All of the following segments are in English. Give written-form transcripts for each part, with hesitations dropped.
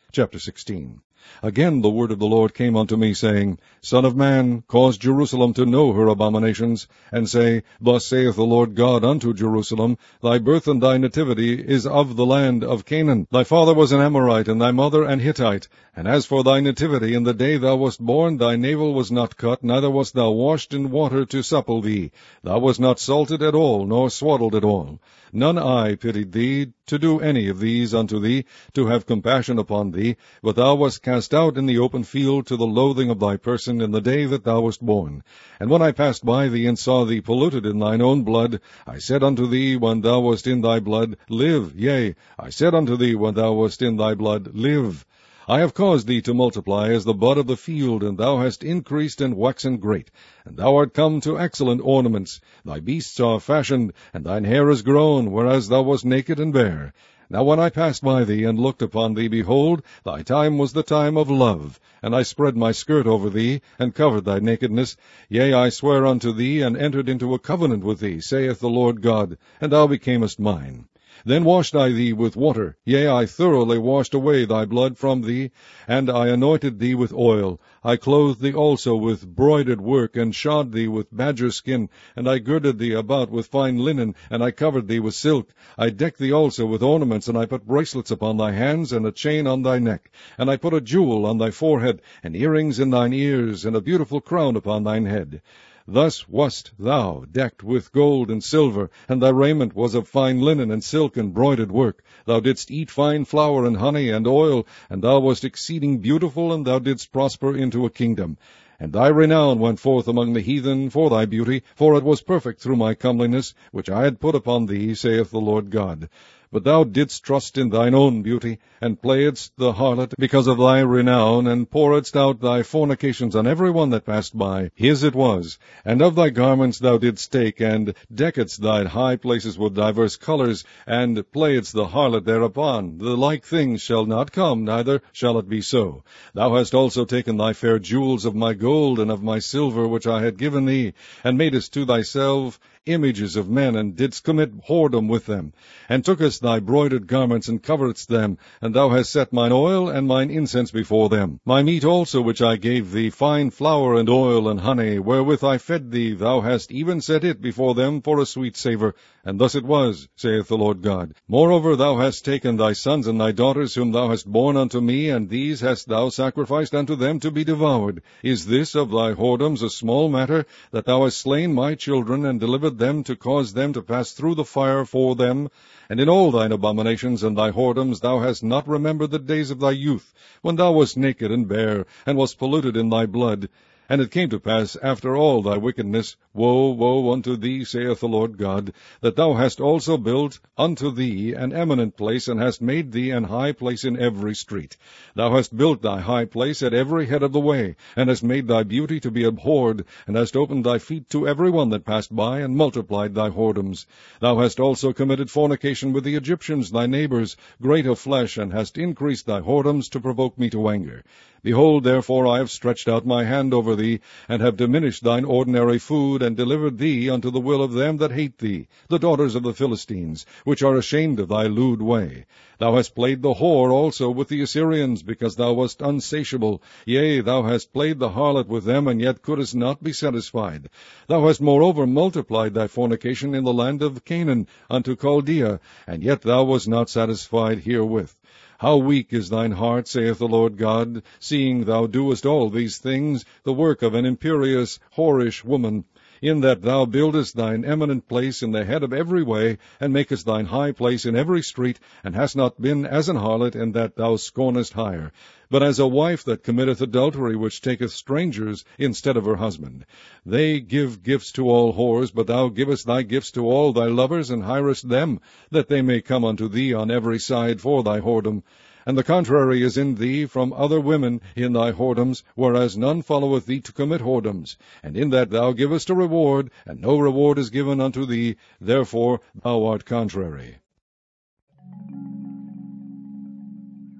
Chapter 16. Again the word of the Lord came unto me, saying, Son of man, cause Jerusalem to know her abominations, and say, Thus saith the Lord God unto Jerusalem, Thy birth and thy nativity is of the land of Canaan. Thy father was an Amorite, and thy mother an Hittite. And as for thy nativity, in the day thou wast born, thy navel was not cut, neither wast thou washed in water to supple thee. Thou wast not salted at all, nor swaddled at all. None eye pitied thee, to do any of these unto thee, to have compassion upon thee, but thou wast cast out in the open field to the loathing of thy person in the day that thou wast born. And when I passed by thee, and saw thee polluted in thine own blood, I said unto thee when thou wast in thy blood, Live. Yea, I said unto thee when thou wast in thy blood, Live. I have caused thee to multiply as the bud of the field, and thou hast increased and waxen great. And thou art come to excellent ornaments. Thy beasts are fashioned, and thine hair is grown, whereas thou wast naked and bare. Now when I passed by thee, and looked upon thee, behold, thy time was the time of love. And I spread my skirt over thee, and covered thy nakedness. Yea, I swear unto thee, and entered into a covenant with thee, saith the Lord God, and thou becamest mine. Then washed I thee with water, yea, I thoroughly washed away thy blood from thee, and I anointed thee with oil. I clothed thee also with broidered work, and shod thee with badger skin, and I girded thee about with fine linen, and I covered thee with silk. I decked thee also with ornaments, and I put bracelets upon thy hands, and a chain on thy neck. And I put a jewel on thy forehead, and earrings in thine ears, and a beautiful crown upon thine head. Thus wast thou decked with gold and silver, and thy raiment was of fine linen and silk and broidered work. Thou didst eat fine flour and honey and oil, and thou wast exceeding beautiful, and thou didst prosper into a kingdom. And thy renown went forth among the heathen for thy beauty, for it was perfect through my comeliness, which I had put upon thee, saith the Lord God. But thou didst trust in thine own beauty, and playedst the harlot because of thy renown, and pouredst out thy fornications on every one that passed by. His it was. And of thy garments thou didst take, and deckedst thy high places with divers colors, and playedst the harlot thereupon. The like things shall not come, neither shall it be so. Thou hast also taken thy fair jewels of my gold and of my silver which I had given thee, and madest to thyself images of men, and didst commit whoredom with them, and tookest thy broidered garments, and coveredst them, and thou hast set mine oil and mine incense before them. My meat also which I gave thee, fine flour and oil and honey, wherewith I fed thee, thou hast even set it before them for a sweet savour. And thus it was, saith the Lord God. Moreover, thou hast taken thy sons and thy daughters whom thou hast borne unto me, and these hast thou sacrificed unto them to be devoured. Is this of thy whoredoms a small matter, that thou hast slain my children, and delivered them to cause them to pass through the fire for them? And in all thine abominations and thy whoredoms thou hast not remembered the days of thy youth, when thou wast naked and bare, and wast polluted in thy blood. And it came to pass, after all thy wickedness, Woe, woe unto thee, saith the Lord God, that thou hast also built unto thee an eminent place, and hast made thee an high place in every street. Thou hast built thy high place at every head of the way, and hast made thy beauty to be abhorred, and hast opened thy feet to every one that passed by, and multiplied thy whoredoms. Thou hast also committed fornication with the Egyptians, thy neighbors, great of flesh, and hast increased thy whoredoms to provoke me to anger. Behold, therefore, I have stretched out my hand over thee, and have diminished thine ordinary food, and delivered thee unto the will of them that hate thee, the daughters of the Philistines, which are ashamed of thy lewd way. Thou hast played the whore also with the Assyrians, because thou wast unsatiable. Yea, thou hast played the harlot with them, and yet couldst not be satisfied. Thou hast moreover multiplied thy fornication in the land of Canaan unto Chaldea, and yet thou wast not satisfied herewith. How weak is thine heart, saith the Lord God, seeing thou doest all these things, the work of an imperious, whorish woman, in that thou buildest thine eminent place in the head of every way, and makest thine high place in every street, and hast not been as an harlot, in that thou scornest hire, but as a wife that committeth adultery, which taketh strangers instead of her husband. They give gifts to all whores, but thou givest thy gifts to all thy lovers, and hirest them, that they may come unto thee on every side for thy whoredom. And the contrary is in thee from other women in thy whoredoms, whereas none followeth thee to commit whoredoms. And in that thou givest a reward, and no reward is given unto thee, therefore thou art contrary.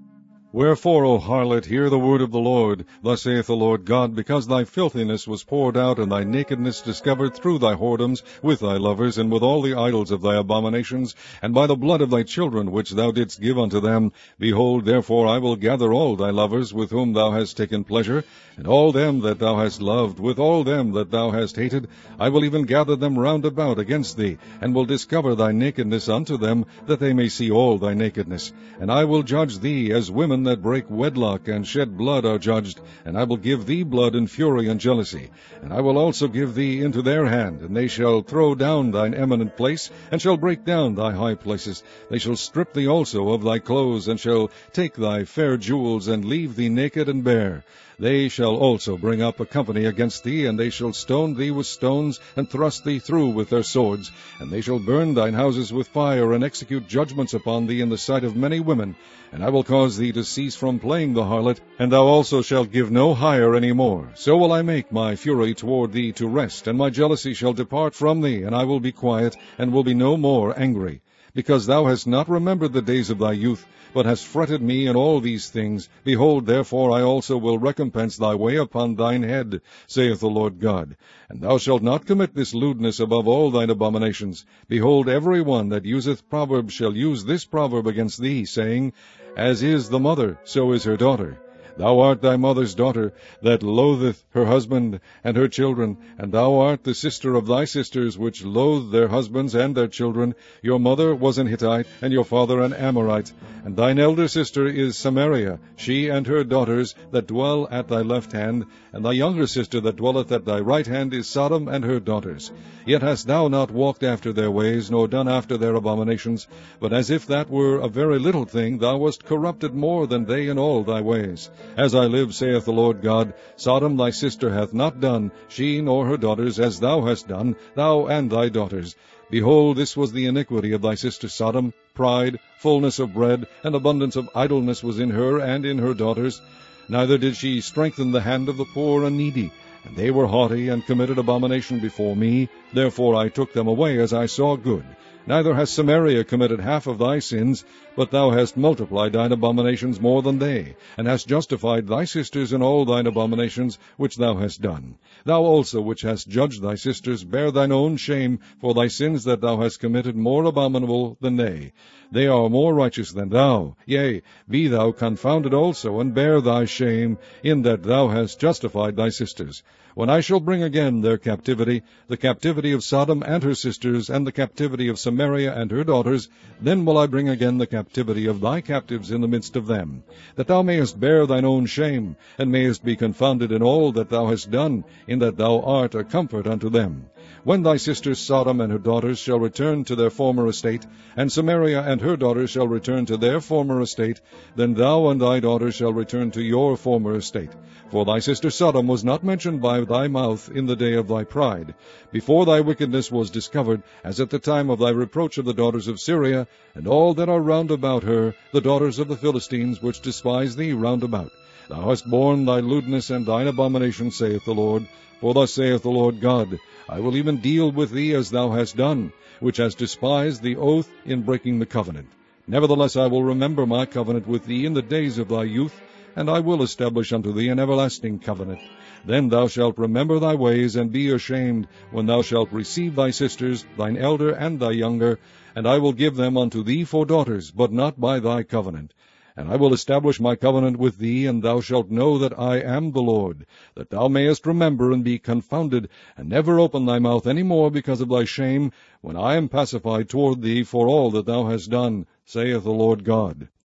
Wherefore, O harlot, hear the word of the Lord. Thus saith the Lord God, because thy filthiness was poured out, and thy nakedness discovered through thy whoredoms, with thy lovers, and with all the idols of thy abominations, and by the blood of thy children which thou didst give unto them, behold, therefore I will gather all thy lovers with whom thou hast taken pleasure, and all them that thou hast loved, with all them that thou hast hated, I will even gather them round about against thee, and will discover thy nakedness unto them, that they may see all thy nakedness. And I will judge thee as women that break wedlock and shed blood are judged, and I will give thee blood and fury and jealousy. And I will also give thee into their hand, and they shall throw down thine eminent place, and shall break down thy high places. They shall strip thee also of thy clothes, and shall take thy fair jewels, and leave thee naked and bare. They shall also bring up a company against thee, and they shall stone thee with stones, and thrust thee through with their swords. And they shall burn thine houses with fire, and execute judgments upon thee in the sight of many women. And I will cause thee to cease from playing the harlot, and thou also shalt give no hire any more. So will I make my fury toward thee to rest, and my jealousy shall depart from thee, and I will be quiet, and will be no more angry. Because thou hast not remembered the days of thy youth, but hast fretted me in all these things, behold, therefore I also will recompense thy way upon thine head, saith the Lord God. And thou shalt not commit this lewdness above all thine abominations. Behold, every one that useth proverbs shall use this proverb against thee, saying, As is the mother, so is her daughter. Thou art thy mother's daughter, that loatheth her husband and her children, and thou art the sister of thy sisters, which loathe their husbands and their children. Your mother was an Hittite, and your father an Amorite. And thine elder sister is Samaria, she and her daughters that dwell at thy left hand, and thy younger sister that dwelleth at thy right hand is Sodom and her daughters. Yet hast thou not walked after their ways, nor done after their abominations, but as if that were a very little thing, thou wast corrupted more than they in all thy ways. As I live, saith the Lord God, Sodom thy sister hath not done, she nor her daughters, as thou hast done, thou and thy daughters. Behold, this was the iniquity of thy sister Sodom. Pride, fullness of bread, and abundance of idleness was in her and in her daughters. Neither did she strengthen the hand of the poor and needy. And they were haughty, and committed abomination before me. Therefore I took them away as I saw good. Neither has Samaria committed half of thy sins, but thou hast multiplied thine abominations more than they, and hast justified thy sisters in all thine abominations which thou hast done. Thou also, which hast judged thy sisters, bear thine own shame for thy sins that thou hast committed more abominable than they. They are more righteous than thou. Yea, be thou confounded also, and bear thy shame, in that thou hast justified thy sisters. When I shall bring again their captivity, the captivity of Sodom and her sisters, and the captivity of Samaria and her daughters, then will I bring again the captivity of thy captives in the midst of them, that thou mayest bear thine own shame, and mayest be confounded in all that thou hast done, in that thou art a comfort unto them. When thy sister Sodom and her daughters shall return to their former estate, and Samaria and her daughters shall return to their former estate, then thou and thy daughters shall return to your former estate. For thy sister Sodom was not mentioned by thy mouth in the day of thy pride, before thy wickedness was discovered, as at the time of thy reproach of the daughters of Syria, and all that are round about her, the daughters of the Philistines, which despise thee round about. Thou hast borne thy lewdness and thine abomination, saith the Lord. For thus saith the Lord God, I will even deal with thee as thou hast done, which hast despised the oath in breaking the covenant. Nevertheless I will remember my covenant with thee in the days of thy youth, and I will establish unto thee an everlasting covenant. Then thou shalt remember thy ways, and be ashamed, when thou shalt receive thy sisters, thine elder and thy younger, and I will give them unto thee for daughters, but not by thy covenant. And I will establish my covenant with thee, and thou shalt know that I am the Lord, that thou mayest remember and be confounded, and never open thy mouth any more because of thy shame, when I am pacified toward thee for all that thou hast done, saith the Lord God.